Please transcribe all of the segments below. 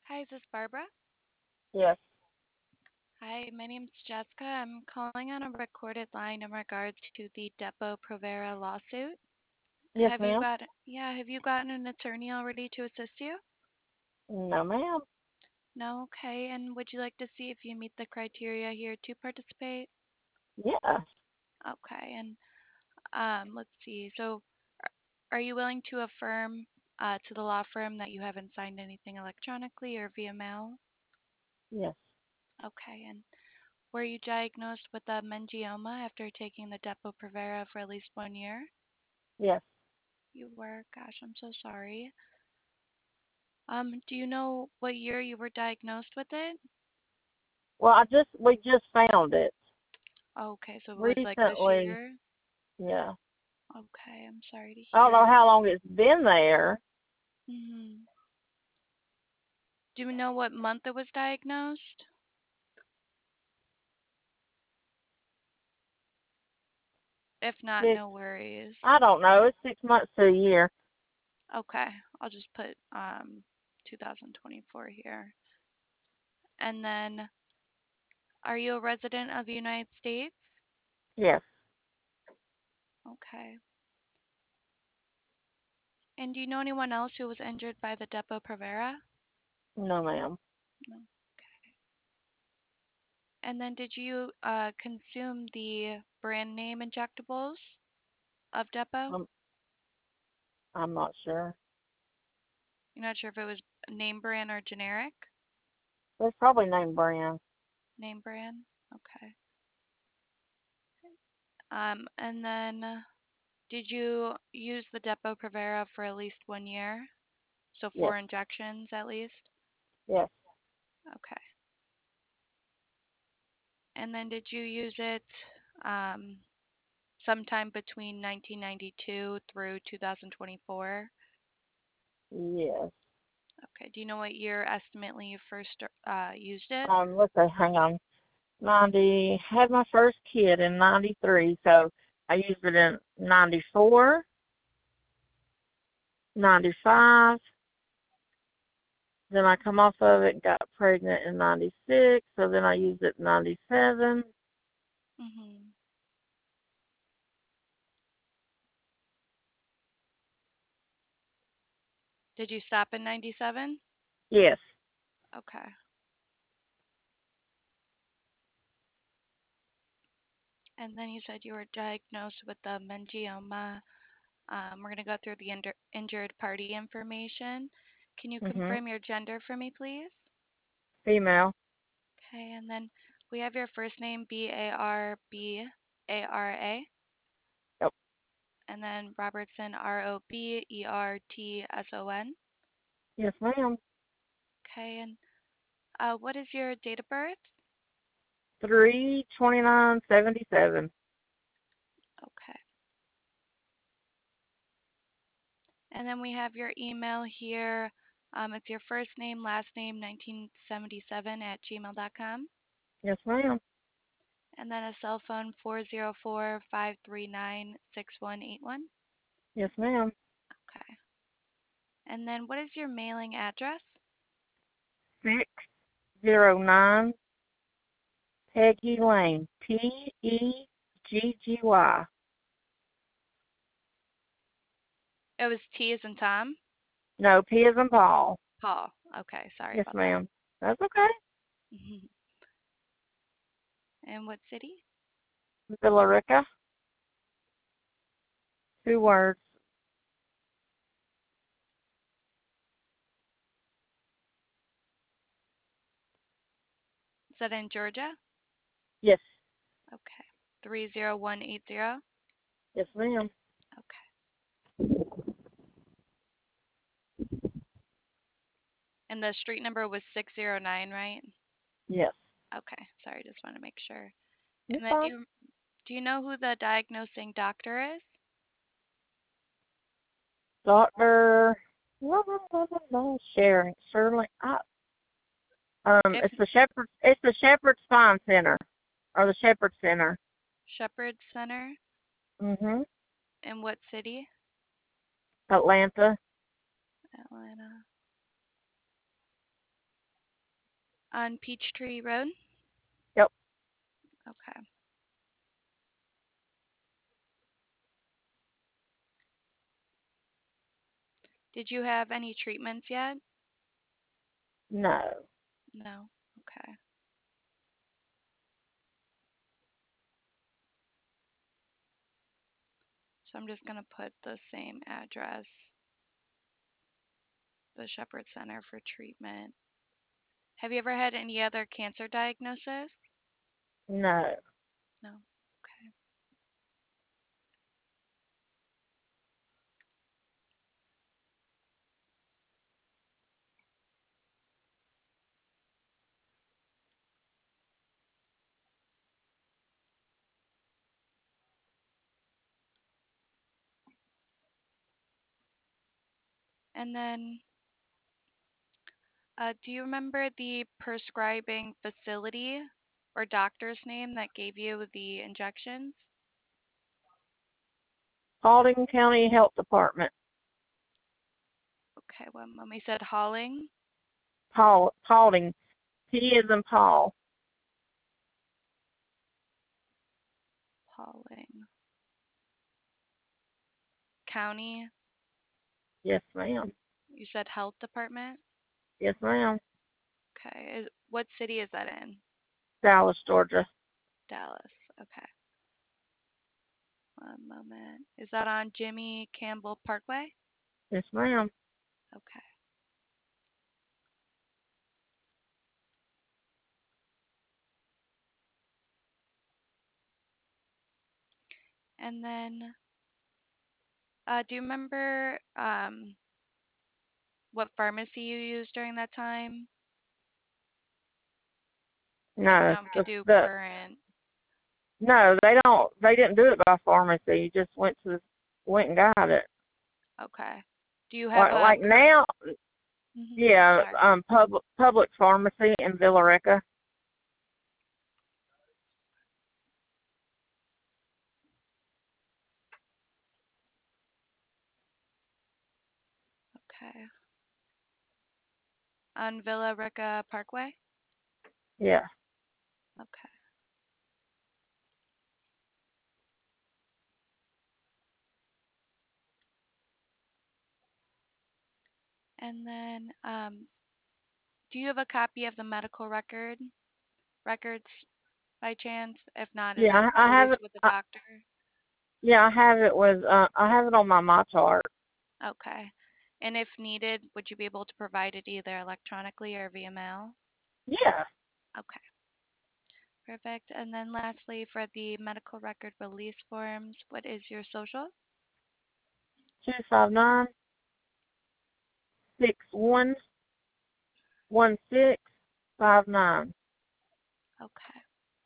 Hi, is this Barbara? Yes. Hi, my name's Jessica. I'm calling on a recorded line in regards to the Depo Provera lawsuit. Yes, ma'am. Have you gotten an attorney already to assist you? No, ma'am. No, okay. And would you like to see if you meet the criteria here to participate? Yes. Okay. And let's see. So, are you willing to affirm to the law firm that you haven't signed anything electronically or via mail? Yes. Okay. And were you diagnosed with a meningioma after taking the Depo-Provera for at least 1 year? Yes. You were? Gosh, I'm so sorry. Do you know what year you were diagnosed with it? Well, we just found it Okay, so it was like this recently. year? Yeah. Okay, I'm sorry to I don't know hear. how long it's been there. Hmm. Do you know what month it was diagnosed? If not, Six. no worries. I don't know. It's 6 months to a year. Okay, I'll just put 2024 here. And then, are you a resident of the United States? Yes. Okay. And do you know anyone else who was injured by the Depo-Provera? No, ma'am. No. And then did you consume the brand name injectables of Depo? I'm I'm not sure. You're not sure if it was name brand or generic? It's probably name brand. Name brand? Okay. And then did you use the Depo-Provera for at least 1 year? So Yes. 4 injections at least? Yes. Okay. And then did you use it um, sometime between 1992 through 2024? Yes. Okay. Do you know what year estimately you first used it? Let's see. Hang on. 90. Had my first kid in 93, so I used it in 94, 95. Then I come off of it, got pregnant in 96, so then I used it in 97. Mhm. Did you stop in 97? Yes. Okay. And then you said you were diagnosed with the meningioma. We're going to go through the injured party information. Can you Mhm. confirm your gender for me, please? Female. Okay. And then we have your first name, Barbara, Yep. and then Robertson, Robertson. Yes, ma'am. Okay. And what is your date of birth? 3/29/77. Okay. And then we have your email here. It's your first name, last name, 1977 at gmail.com. Yes, ma'am. And then a cell phone, 404-539-6181. Yes, ma'am. Okay. And then what is your mailing address? 609 Peggy Lane. Pegggy. It was T as in Tom? No, P as in Paul. Paul. Okay, sorry Yes, about that. ma'am. That's okay. And what city? Villarica. 2 words. Is that in Georgia? Yes. Okay. 30180. Yes, ma'am. Okay. And the street number was 609, right? Yes. Okay. Sorry, just want to make sure. You're And then fine. do you know who the diagnosing doctor is? Doctor. Sharon. Shirley. If It's the Shepherd. It's the Shepherd Spine Center, or the Shepherd Center. Shepherd Center. Mhm. In what city? Atlanta. Atlanta. On Peachtree Road? Yep. Okay. Did you have any treatments yet? No. No. Okay. So I'm just going to put the same address, the Shepherd Center for treatment. Have you ever had any other cancer diagnosis? No. No. Okay. And then, do you remember the prescribing facility or doctor's name that gave you the injections? Paulding County Health Department. Okay, one moment. You said Halling? Paulding. P is in Paul. Halling County. Yes, ma'am. You said health department? Yes, ma'am. Okay. What city is that in? Dallas, Georgia. Dallas. Okay. One moment. Is that on Jimmy Campbell Parkway? Yes, ma'am. Okay. And then, do you remember what pharmacy you used during that time? If No. not, we could do The current. no, they don't. They didn't do it by pharmacy. You just went and got it. Okay. Do you have a Like now, yeah. Sorry. Public pharmacy in Villa Rica. Okay. On Villa Rica Parkway? Yeah. Okay. And then, do you have a copy of the medical records by chance? If not, is it Yeah. I always have it. with the doctor? Yeah, I have it with. I have it on my chart. Okay. And if needed, would you be able to provide it either electronically or via mail? Yeah. Okay, perfect. And then lastly, for the medical record release forms, what is your social? 259-61-1659. Okay,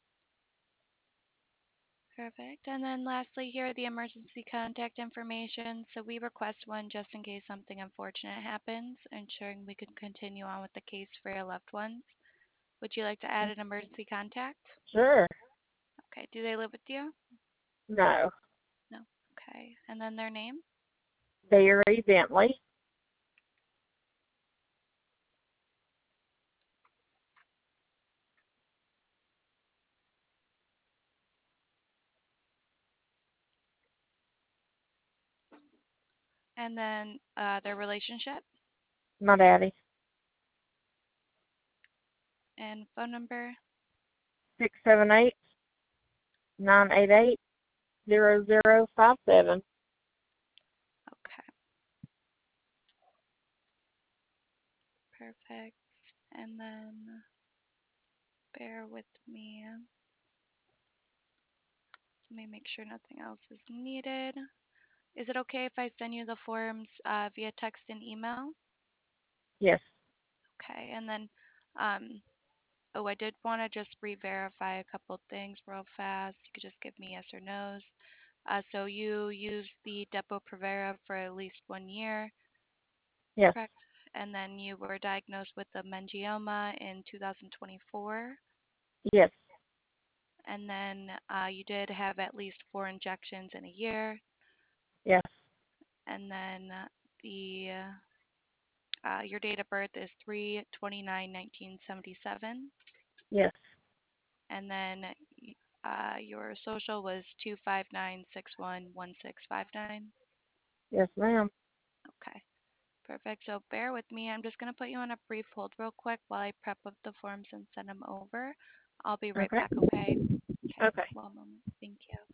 perfect. And then lastly, here are the emergency contact information. So we request one just in case something unfortunate happens, ensuring we can continue on with the case for your loved ones. Would you like to add an emergency contact? Sure. Okay, do they live with you? No. No. Okay, and then their name? Barry Bentley. And then their relationship My daddy. and phone number. 678-988-0057. Okay, perfect. And then bear with me. Let me make sure nothing else is needed. Is it okay if I send you the forms via text and email? Yes. Okay, and then, um, oh, I did want to just re-verify a couple things real fast. You could just give me yes or no's. So you used the Depo-Provera for at least 1 year, Yes. correct? And then you were diagnosed with a meningioma in 2024. Yes. And then you did have at least 4 injections in a year. Yes. And then the Your date of birth is 3/29/1977, Yes. and then your social was 259611659. Yes, ma'am. Okay, perfect. So bear with me. I'm just going to put you on a brief hold real quick while I prep up the forms and send them over. I'll be right Okay. back, okay? Okay, Okay. one moment. Thank you.